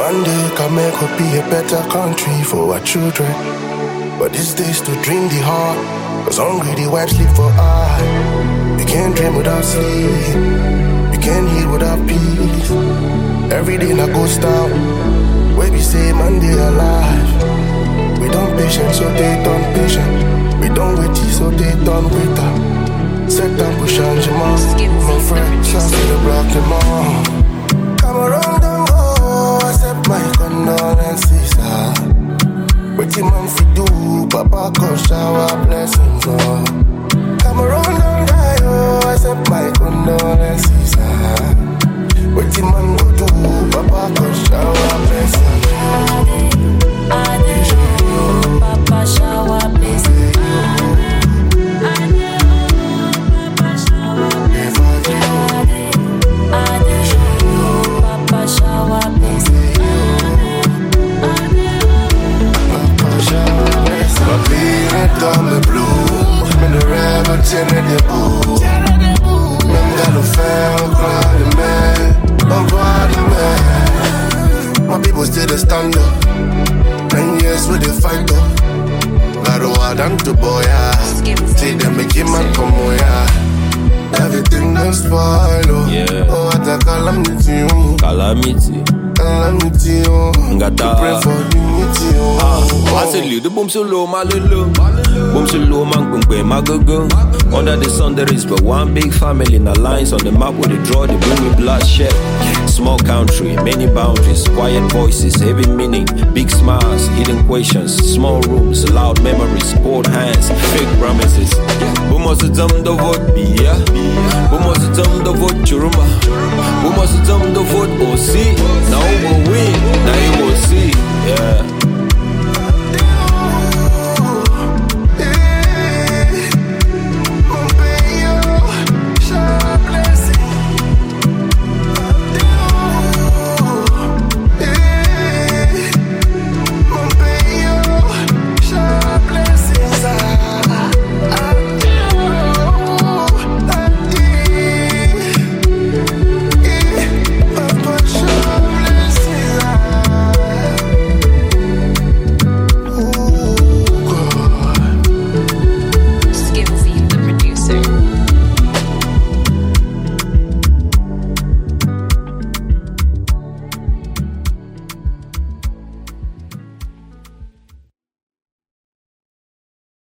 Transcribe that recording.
One day can make hope be a better country for our children. But these days to dream the heart, cause hungry the wife sleep for eye. You can't dream without sleep, you can't heal without peace. Every day na ghost town, where we say man they alive. We don't patient so they done patient. We don't wait so they done waiter. Set down push on your mouth, my friend, so the block them all. Come around and go, accept my condolences. What you man fi do, Papa come shower blessings. Come around and die, oh, accept my condolences. What you man go do, Papa come shower blessings. Papa shower blessings. Papa shower blessings. My beard on the blue, in the river, ten in the boo. Men got no fair, cry the man, I'm proud of man. My people still a stand up, 9 years with the fight up. Got a wild and to boy, see them make him and come on, everything done spoil, oh. Yeah. Oh, what a calamity, Calamity. calamity, oh. Ngata. Pray for unity, oh. I say the boom so low, my little. Boom so low, man, kumpe, my go. Under the sun there is but one big family. In lines on the map where they draw, they bring me bloodshed. Small country, many boundaries, quiet voices, heavy meaning, big smiles, hidden questions, small rooms, loud memories, cold hands, fake promises. Who must have done the vote be, yeah? Who must have done the vote Churuma? Who must have done the vote OC? Now we will win, now you will see, yeah.